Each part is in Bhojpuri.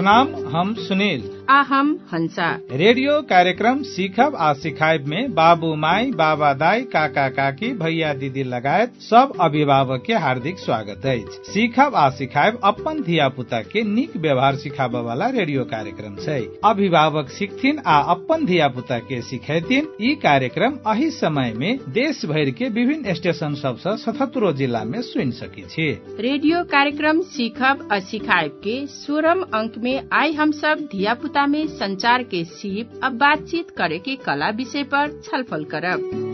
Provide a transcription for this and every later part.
प्रणाम, हम सुनील आ हम हंसा। रेडियो कार्यक्रम सीखब आ सिखाइब में बाबू माई, बाबा दाई, काका काकी, भैया दीदी लगायत सब अभिभावक के हार्दिक स्वागत अछि। सीखब आ सिखाइब अपन धिया पुता के नीक व्यवहार सिखाब वाला रेडियो कार्यक्रम छै। अभिभावक सीखथिन आ अपन धिया पुता के सिखेथिन। ई कार्यक्रम अही समय में देश भर के विभिन्न स्टेशन सबसे 77 जिला में सुन सकी छी। रेडियो कार्यक्रम सीखब आ सिखाइब के 16 अंक में आई हम सब धिया पुता में संचार के सीप अब बातचीत करे के कला विषय पर छलफल करब।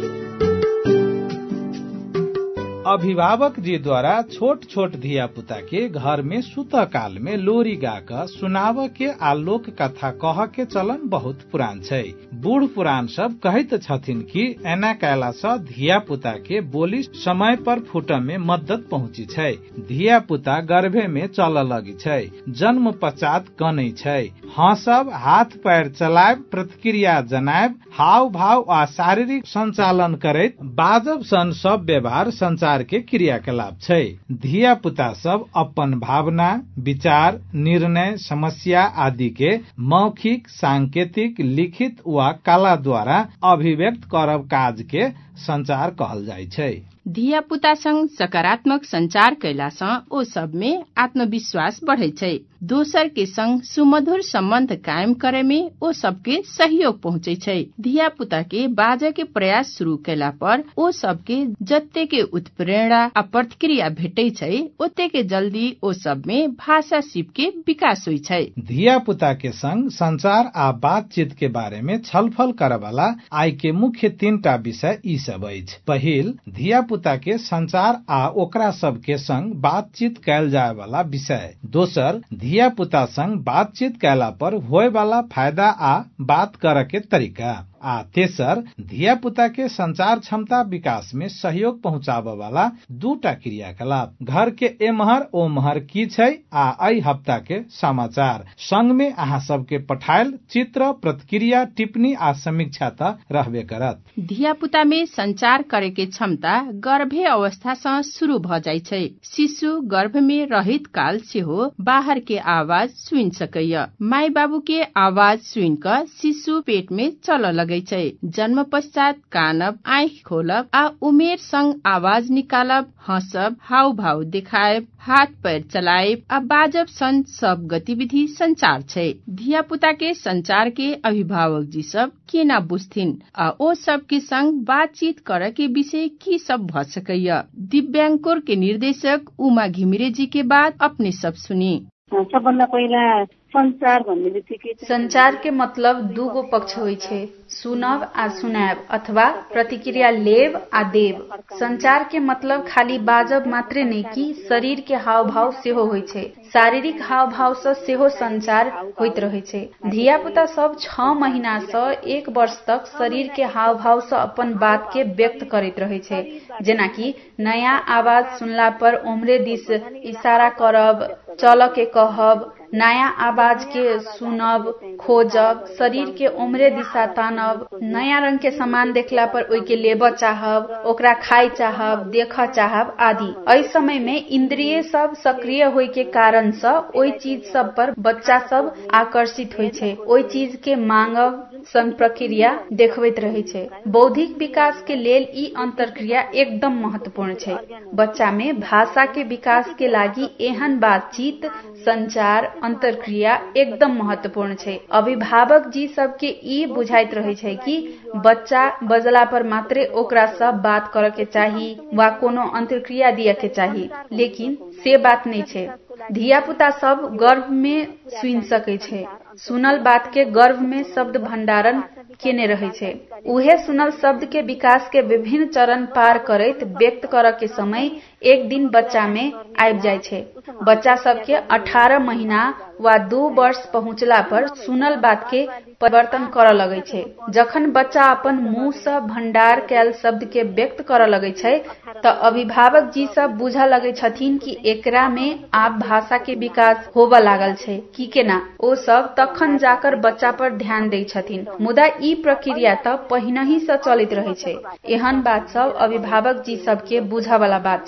अभिभावक जी द्वारा छोट छोट धिया पुता के घर में सुत काल में लोरी गा क सुनाव के आ लोक कथा कह के चलन बहुत पुरान छै। बूढ़ पुरान सब कहैत छथिन कि एना कैला सँ धिया पुता के बोली समय पर फूट में मदद पहुँची छै। धिया पुता गर्भे में चल लगी छै, जन्म पश्चात कनै छै, हंसब, हाथ पैर चलायब, प्रतिक्रिया जनायब, हाव भाव आ शारीरिक संचालन करैत बाजब सन सब व्यवहार संचार के क्रियाकलाप छै। धिया पुता सब अपन भावना, विचार, निर्णय, समस्या आदि के मौखिक, सांकेतिक, लिखित वा कला द्वारा अभिव्यक्त करब काज के संचार कहल जाय छै। धिया पुता संग सकारात्मक संचार कैला सँ ओ सब में आत्मविश्वास बढ़ै छै। दोसर के संग सुमधुर संबंध कायम करे में ओ सबके सहयोग पहुँचे छै। धिया पुता के बाजे के प्रयास शुरू कैला पर ओ सबके जत्ते के उत्प्रेरणा आ प्रतिक्रिया भेटै छै, ओते के जल्दी ओ सब में भाषा सीप के विकास होइ छै। धिया पुता के संग संचार आ बातचीत के बारे में छलफल करे वाला आइ के मुख्य 3टा विषय ई सब अछि। पहिल, धिया पुता के संचार आ ओकरा सब के संग बातचीत कैल जाय वाला विषय। दोसर, धिया पुता संग बातचीत कैला पर होय वाला फायदा आ बात करे के तरीका। आ तेसर, धिया पुता के संचार क्षमता विकास में सहयोग पहुँचाबे वाला 2टा क्रियाकलाप। घर के एमहर ओमहर की छै आ एहि हफ्ता के समाचार। संग में अहाँ सबके पठायल चित्र, प्रतिक्रिया, टिप्पणी आ समीक्षा त रहबे करत। धिया पुता में संचार करे के क्षमता गर्भे अवस्था सँ शुरू भ जाय छै। शिशु गर्भ में रहित काल सेहो बाहर के आवाज सुन सकैय। माई बाबू के आवाज सुन क शिशु पेट में चल लगै छै। जन्म पश्चात कानब, आँख खोलब आ उमेर संग आवाज निकालब, हंसब, हाव भाव देखायब, हाथ पैर चलायब आ बाजब सन सब गतिविधि संचार छै। धिया पुता के संचार के अभिभावक जी सब केना बुझथिन आ ओ सब के संग बातचीत करे के विषय की सब भ सकैय। दिव्यांकुर के निर्देशक उमा घिमिरे जी के बात अपने सब सुनी। सबभन्दा पहिला संचार भन्ने बित्तिकै संचार के मतलब दुगो पक्ष होइ छै, सुनब आ सुनायब अथवा प्रतिक्रिया लेब आ देब। संचार के मतलब खाली बाजब मात्रे नै कि शरीर के हाव भाव सेहो होइ छै। शारीरिक हाव भाव सँ सेहो संचार होइत रहै छै। धिया पुता सब 6 महीना सँ 1 वर्ष तक शरीर के हाव भाव सँ अपन बात के व्यक्त करैत रहै छै। जेना कि नया आवाज सुनला पर ओम्हरे दिस इशारा करब, चल के कहब, नया आवाज के सुनब, खोजब, शरीर के ओम्हरे दिशा तानब, नया रंग के सामान देखला पर ओइ के लेब चाहब, ओकरा खाई चाहब, देख चाहब आदि। एहि समय में इंद्रिय सब सक्रिय होय के कारण सँ ओइ चीज सब पर बच्चा सब आकर्षित होय छै। ओइ चीज के मांगब सन प्रक्रिया देखबैत रहै छै। बौद्धिक विकास के लेल ई अंतरक्रिया एकदम महत्वपूर्ण छै। बच्चा में भाषा के विकास के लागि एहन बातचीत, संचार, अंतरक्रिया एकदम महत्वपूर्ण छै। अभिभावक जी सबके ई बुझाइत रहै छै कि बच्चा बजला पर मात्रे ओकरा सब बात करे के चाही वा कोनो अंतरक्रिया दिए के चाही, लेकिन से बात नहीं छै। धिया पुता सब गर्भ में सुन सकै छै। सुनल बात के गर्भ में शब्द भंडारण केने रहै छै। उहे सुनल शब्द के विकास के विभिन्न चरण पार करैत व्यक्त करे के समय एक दिन बच्चा में आबि जाय छै। बच्चा सबके 18 महीना वा 2 वर्ष पहुँचला पर सुनल बात के परिवर्तन कर लगे छै। जखन बच्चा अपन मुंह से भंडार कैल शब्द के व्यक्त कर लगे छै त अभिभावक जी सब बुझा लगे छथिन कि एकरा में आब भाषा के विकास होबा लागल छै कि केना। ओ सब तखन जाकर बच्चा पर ध्यान दै छथिन। मुदा ई प्रक्रिया त पहिनहि से चलित रहे छै। एहन बात सब अभिभावक जी सब के बुझा वाला बात छै।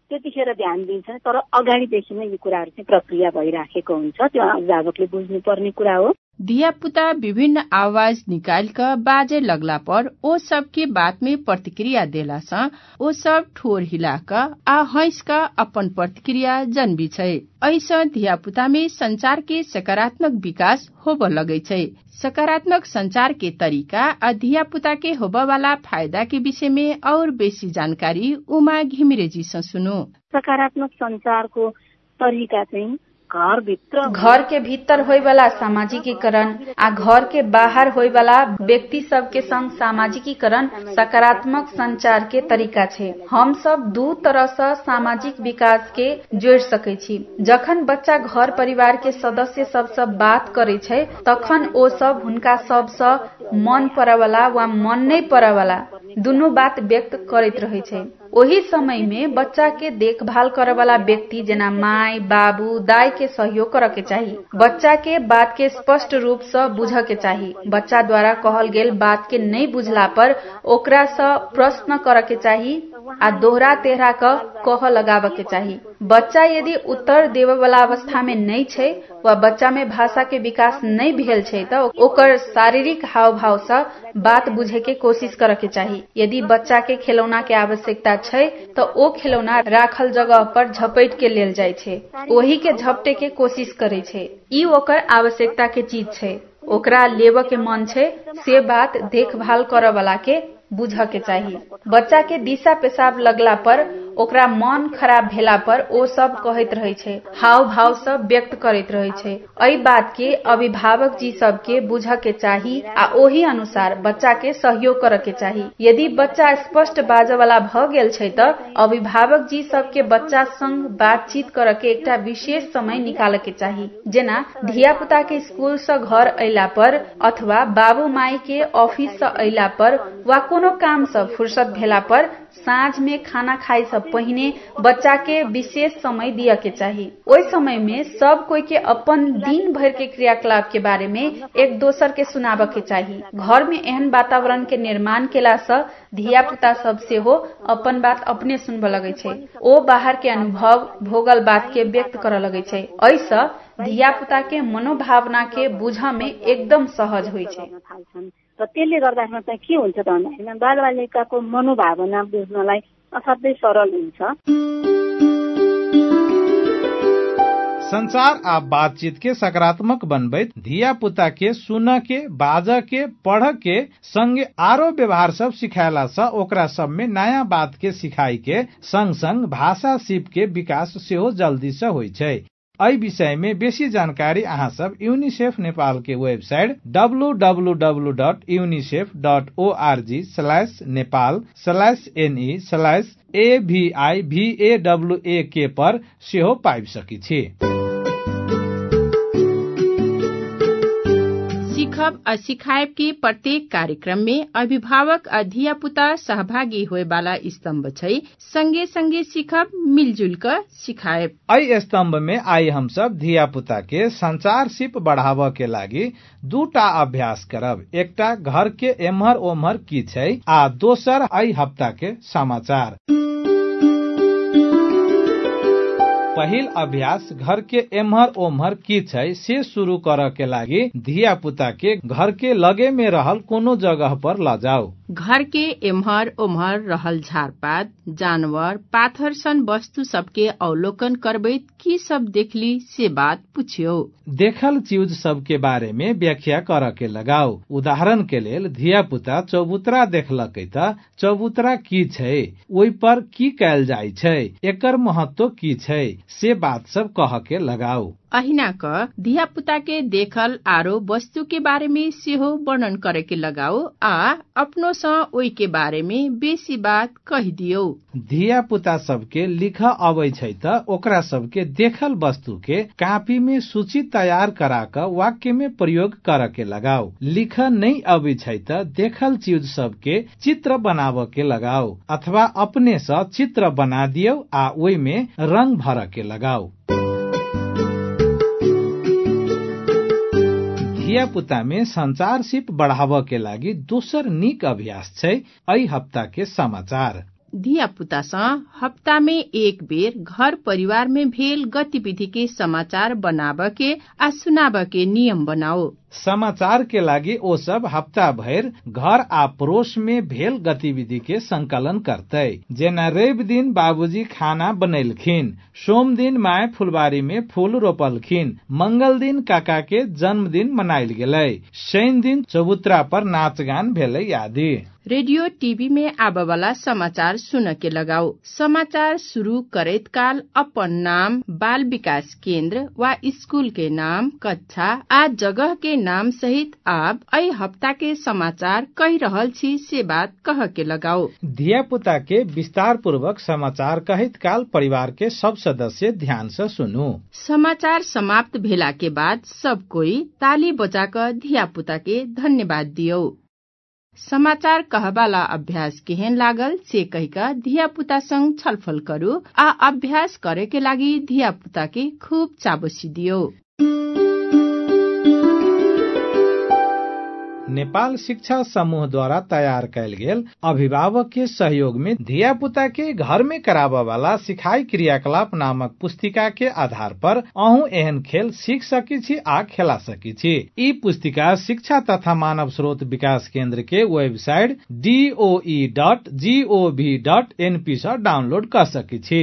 त्यतिखेर ध्यान दिन्छ, तर अगाडिदेखि नै यो कुराहरू चाहिँ प्रक्रिया भइराखेको हुन्छ। त्यो अभिभावकले बुझ्नुपर्ने कुरा हो। धियापुता विभिन्न आवाज निकालकर बाजे लगला पर ओ सबके बात में प्रतिक्रिया देला सँ ओ सब ठोर हिलाकर आ हंसका अपन प्रतिक्रिया जनबी छै। ऐसा धियापुता में संचार के सकारात्मक विकास होब लगे छै। सकारात्मक संचार के तरीका आ धियापुता के होबा वाला फायदा के विषय में और बेसी जानकारी उमा घिमिरे जी से सुनो। सकारात्मक संचारको तरिका चाहिँ घर के भीतर होय वाला सामाजिकीकरण आ घर के बाहर होय वाला व्यक्ति सब के संग सामाजिकीकरण सकारात्मक संचार के तरीका छै। हम सब दू तरह से सामाजिक विकास के जोड़ सकै छी। जखन बच्चा घर परिवार के सदस्य सब से बात करे छै तखन ओ सब हुनका सब से मन परवाला वा मन नहीं परवाला दुनू बात व्यक्त करैत रहे छै। ओही समय में बच्चा के देखभाल करे वाला व्यक्ति जेना माई बाबू दाई के सहयोग करे के चाही। बच्चा के बात के स्पष्ट रूप से बुझे के चाही। बच्चा द्वारा कहल गेल बात के नहीं बुझला पर ओकरा से प्रश्न करे के चाही आ दोहरा तेहरा कह लगावे के चाही। बच्चा यदि उत्तर देवे वाला अवस्था में नहीं छै वा बच्चा में भाषा के विकास नहीं भेल छै त ओकर शारीरिक हाव भाव से बात बुझे के कोशिश करे के चाही। यदि बच्चा के खिलौना के आवश्यकता छै तो ओ खिलौना राखल जगह पर झपैट के लेल जाय छै, ओही के झपटे के कोशिश करे छै। ई ओकर आवश्यकता के चीज छै, ओकरा लेव के मन छै से बात देखभाल करे वाला के बुझ के चाही। बच्चा के दिशा पेशाब लगला पर ओकरा मन खराब भेला पर ओ सब कहत रहे छै, हाव भाव सब व्यक्त करत रहे छै। एहि बात के अभिभावक जी सब के बुझ के चाही आ ओही अनुसार बच्चा के सहयोग करे के चाही। यदि बच्चा स्पष्ट बाजे वाला भ गेल छै त अभिभावक जी सब के बच्चा संग बातचीत करे के एकटा विशेष समय निकाले के चाही। जेना धियापुता के स्कूल से घर अयला पर अथवा बाबू माई के ऑफिस से अयला पर वा कोनो काम से फुर्सत भेला पर साँझ में खाना खाए से पहिने बच्चा के विशेष समय दिया के चाही। ओहि समय में सब कोई के अपन दिन भर के क्रियाकलाप के बारे में एक दोसर के सुनावे के चाही। घर में एहन वातावरण के निर्माण केला से धियापुता सब से हो अपन बात अपने सुनबे लगे छै। ओ बाहर के अनुभव भोगल बात के व्यक्त करे लगे छै। ऐसा धियापुता के मनोभावना के बुझा में एकदम सहज होइ छै। र त्यसले गर्दाखेरि चाहिँ के हुन्छ त भन्दाखेरि बालबालिकाको मनोभावना बुझ्नलाई असाध्यै सरल हुन्छ। संचार आ बातचीत के सकारात्मक बनबैत धिया पुता के सुन के बाज के पढ़ के संगे आरो व्यवहार सब सिखाला से ओकरा सब में नया बात के सिखाई के संग संग भाषा सीप के विकास सेहो जल्दी से होइ छै। एहि विषय में बेसी जानकारी अहाँ सब यूनिसेफ नेपाल के वेबसाइट www.unicef.org/nepal/ne/AVIVAWAK पर सेहो पाइब सकी छी। सीखब आ सिखाएब के प्रत्येक कार्यक्रम में अभिभावक आ धिया पुता सहभागी होए वाला स्तंभ छै। संगे संगे सीखब मिलजुल कर सिखाएब। एहि स्तंभ में आई हम सब धिया पुता के संचार सिप बढ़ावा के लागी दूटा अभ्यास करब। एकटा घर के एम्हर ओम्हर की छै आ दोसर एहि हफ्ता के समाचार। पहिल अभ्यास घर के एम्हर ओम्हर की छै से शुरू करे के लागी धिया पुता के घर के लगे में रहल कोनो जगह पर ल जाओ। घर के एम्हर ओम्हर रहल झारपात जानवर पाथर सन वस्तु सबके अवलोकन करबैत की सब देखली से बात पूछियो। देखल चीज सब के बारे में व्याख्या करे के लगाओ। उदाहरण के लेल धिया पुता चौबुतरा देखलकै त चौबुतरा की छै, ओहि पर की कैल जाय छै, एकर महत्व की छै से बात सब कह के लगाओ। अहिना क धिया पुता के देखल आरो वस्तु के बारे में सेहो वर्णन करे के लगाओ आ अपनो सँ ओहि के बारे में बेसी बात कह दियो। धिया पुता सबके लिख अबै छै त ओकरा सबके देखल वस्तु के कॉपी में सूची तैयार करा क वाक्य में प्रयोग करे के लगाओ। लिख नहीं अबै छै त देखल चीज सबके चित्र बनावे के लगाओ अथवा अपने सँ चित्र बना दियो आ ओहि में रंग भर के लगाओ। धिया पुता में संचार सिप बढ़ावा के लागी दोसर नीक अभ्यास छै एहि हफ्ता के समाचार। धिया पुतासँग हप्ता में एक बेर घर परिवार में भेल गतिविधि के समाचार बनाब के आ सुनाब के नियम बनाओ। समाचार के लागि ओ सब हफ्ता भर घर आ पड़ोस में भेल गतिविधि के संकलन करते। जेना रवि दिन बाबूजी खाना बनैलखिन, सोम दिन माय फुलबारी में फूल रोपलखिन, मंगल दिन काका के जन्मदिन मनाइल गेलै, शनि दिन चबूतरा पर नाचगान भेलै आदि। रेडियो टीवी में आब वाला समाचार सुन के लगाओ। समाचार शुरू करैत काल अपन नाम, बाल विकास केंद्र वा स्कूल के नाम, कक्षा आ जगह के नाम सहित आप एहि हफ्ता के समाचार कही रहल छी से बात कह के लगाओ। धिया पुता के विस्तार पूर्वक समाचार कहैत काल परिवार के सब सदस्य ध्यान से सुनू। समाचार समाप्त भेला के बाद सब कोई ताली बजाकर धिया पुता के धन्यवाद दियो। समाचार कहवाला अभ्यास केहन लागल से कहिका धिया पुता संग छलफल करू आ अभ्यास करे के लागि धिया पुता के खूब चाबसी दियो। नेपाल शिक्षा समूह द्वारा तैयार कैल गेल अभिभावक के सहयोग में धिया पुता के घर में कराबा वाला सिखाई क्रियाकलाप नामक पुस्तिका के आधार पर अहू एहन खेल सीख सकी छी आ खेला सकी छी। ई पुस्तिका शिक्षा तथा मानव स्रोत विकास केंद्र के वेबसाइट doe.gov.np से डाउनलोड कर सकी छी।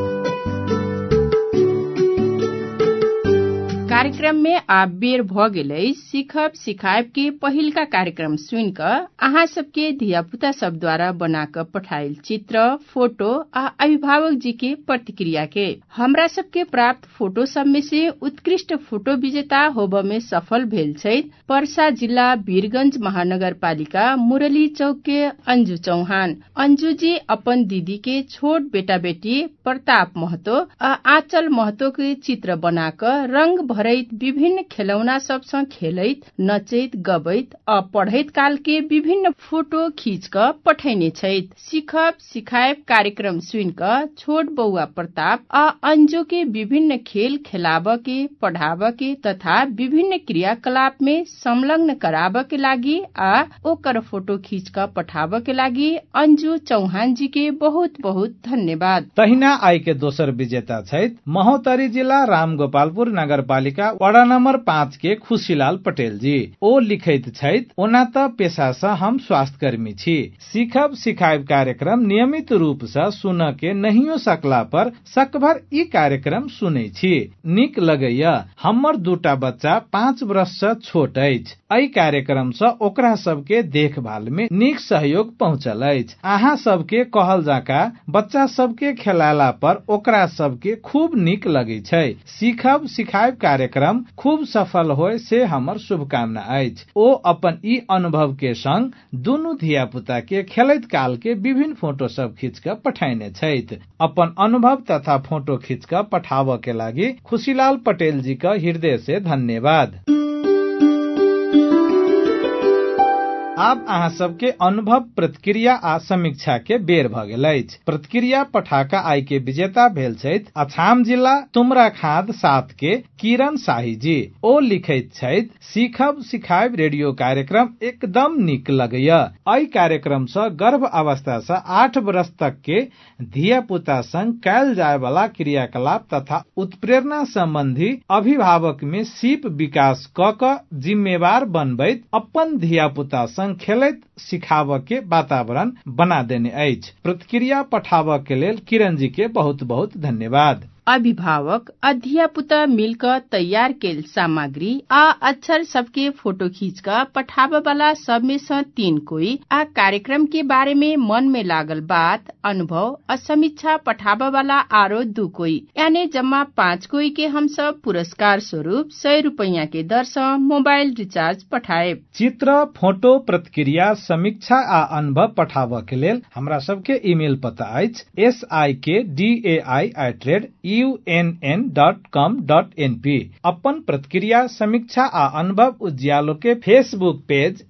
कार्यक्रम में आप बेर भ गेलै सीखब सिखाब के पहिलका कार्यक्रम सुन क अहाँ सबके धिया पुता सब द्वारा बना क पठाइल चित्र, फोटो आ अभिभावक जी के प्रतिक्रिया के। हमरा सबके प्राप्त फोटो सब में से उत्कृष्ट फोटो विजेता होब में सफल भेल छै पर्सा जिला वीरगंज महानगरपालिका मुरली चौक के अंजू चौहान। अंजू जी अपन दीदी के छोट बेटा बेटी प्रताप महतो आ आंचल महतो के चित्र बना क रंग भरैत विभिन्न खेलौना सब सँ खेलैत, नचैत, गबैत आ पढ़ैत काल के विभिन्न फोटो खींच क पठैने छैथ। सीखब सिखाब कार्यक्रम सुन क छोट बौआ प्रताप आ अंजू के विभिन्न खेल खेलाब के, पढ़ाब के तथा विभिन्न क्रियाकलाप में संलग्न कराब के लागि आ ओकर फोटो खींच क पठाब के लागि अंजू चौहान जी के बहुत बहुत धन्यवाद। तहिना आई के दोसर विजेता छैथ महोत्तरी जिला रामगोपालपुर नगरपालिका वार्ड नंबर 5 के खुशीलाल पटेल जी। ओ लिखैत छैथ, ओना त पेशा से हम स्वास्थ्य कर्मी छी। सीखब सिखाब कार्यक्रम नियमित रूप से सुन के नहियो सकला पर सकभर ई कार्यक्रम सुनै छी। नीक लगैया। हमर दूटा बच्चा 5 वर्ष से छोट अछि। एहि कार्यक्रम से ओकरा सबके देखभाल में नीक सहयोग पहुँचल अछि। अहाँ सबके कहल जाका बच्चा सबके खेलाला पर ओकरा सबके खूब नीक लगे छै। सीखब सिखाब कार्यक्रम खूब सफल होय से हमर शुभकामना अछि। ओ अपन ई अनुभव के संग दुनू धिया पुता के खेलैत काल के विभिन्न फोटो सब खींच क पठाइने छैथ। अपन अनुभव तथा फोटो खींच क पठाव के लागि खुशीलाल पटेल जी का हृदय से धन्यवाद। आब अहाँ सबके अनुभव प्रतिक्रिया आ समीक्षा के बेर भ गेल अछि। प्रतिक्रिया पठाका आई के विजेता भेल छथि अछाम जिला तुमरा खाद 7 के किरण शाही जी। ओ लिखैत छथि, सीखब सिखाब रेडियो कार्यक्रम एकदम नीक लगैया। एहि कार्यक्रम से गर्भ अवस्था से 8 वर्ष तक के धिया पुता संग कैल जाय वाला क्रियाकलाप तथा उत्प्रेरणा संबंधी अभिभावक में सीप विकास क जिम्मेवार बनबैत अपन धिया पुता संग खेलैत सिखाव के वातावरण बना देने अछि। प्रतिक्रिया पठाव के लेल किरण जी के बहुत बहुत धन्यवाद। अभिभावक अध्यापुता मिलकर तैयार केल सामग्री आ अक्षर सबके फोटो खींच कर पठावे वाला सब में से 3 कोई आ कार्यक्रम के बारे में मन में लागल बात, अनुभव और समीक्षा पठावे वाला आरो 2 कोई, यानी जम्मा 5 कोई के हम सब पुरस्कार स्वरूप 100 रुपया के दर से मोबाइल रिचार्ज पठाए। चित्र, फोटो, प्रतिक्रिया, समीक्षा आ अनुभव पठावे के लेल हमरा सबके ईमेल पता अछि sikdai@unn.com.np। अपन प्रतिक्रिया, समीक्षा आ अनुभव उज्यालो के फेसबुक पेज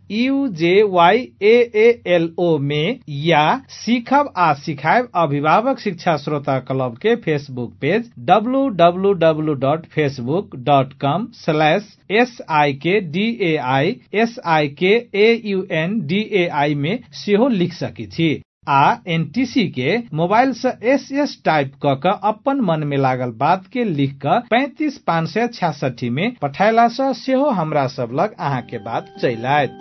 UJYAALO में या सीखब आ सिखाब अभिभावक शिक्षा श्रोता क्लब के फेसबुक पेज www.facebook.com/sikdai में सेहो लिख सकी छी। आ एनटीसी के मोबाइल से SS टाइप क अपन मन में लागल बात के लिख क 35566 में पठायला से सेहो हमरा सब लग अहाँ के बात चलि आयत।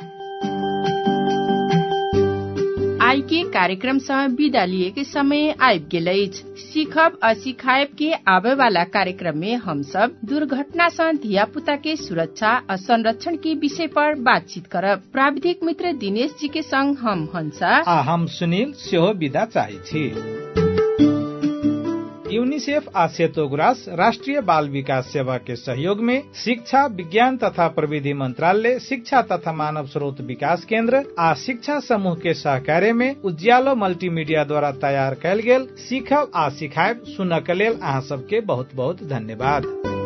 आई के कार्यक्रम से विदा लिए के समय आबि गेल अछि। सीखब आ सिखायब के आवे वाला कार्यक्रम में हम सब दुर्घटना से धिया पुता के सुरक्षा आ संरक्षण के विषय पर बातचीत करब। प्राविधिक मित्र दिनेश जी के संग हम हंसा आ हम सुनील सेहो विदा चाहै छी। यूनिसेफ आ सेतोग्रास राष्ट्रीय बाल विकास सेवा के सहयोग में शिक्षा विज्ञान तथा प्रविधि मंत्रालय, शिक्षा तथा मानव स्रोत विकास केंद्र आ शिक्षा समूह के सहकार्य में उज्यालो मल्टीमीडिया द्वारा तैयार कयल गेल सीखब आ सिखायब सुनक लेल अहाँ सबके बहुत बहुत धन्यवाद।